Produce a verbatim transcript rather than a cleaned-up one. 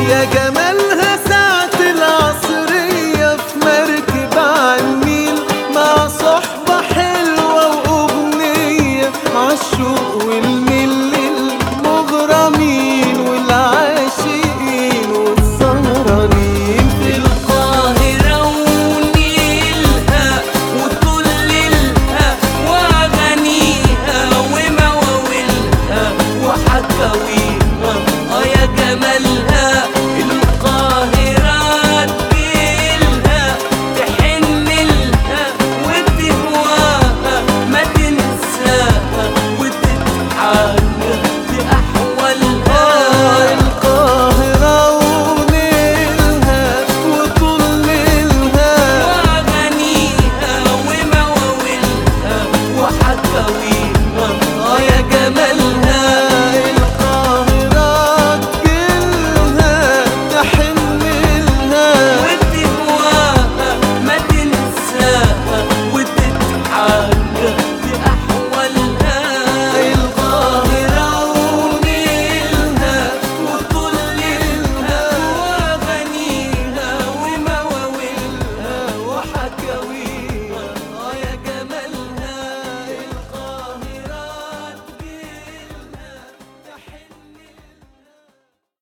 يا جمالها ساعة العصرية في مركب عالنيل مع صحبة حلوة وأغنية عالشوق والميل للمغرمين والعاشقين والسهرانين في القاهرة ونيلها وطللها وأغانيها ومواويلها وحكاويها آه يا جمالها. القاهرة تجيلها تحنلها وتهواها ما تنساها وتتحنى لأحوالها. القاهرة ونيلها وطللها وأغانيها ومواويلها وحكاويها آه يا جمالها.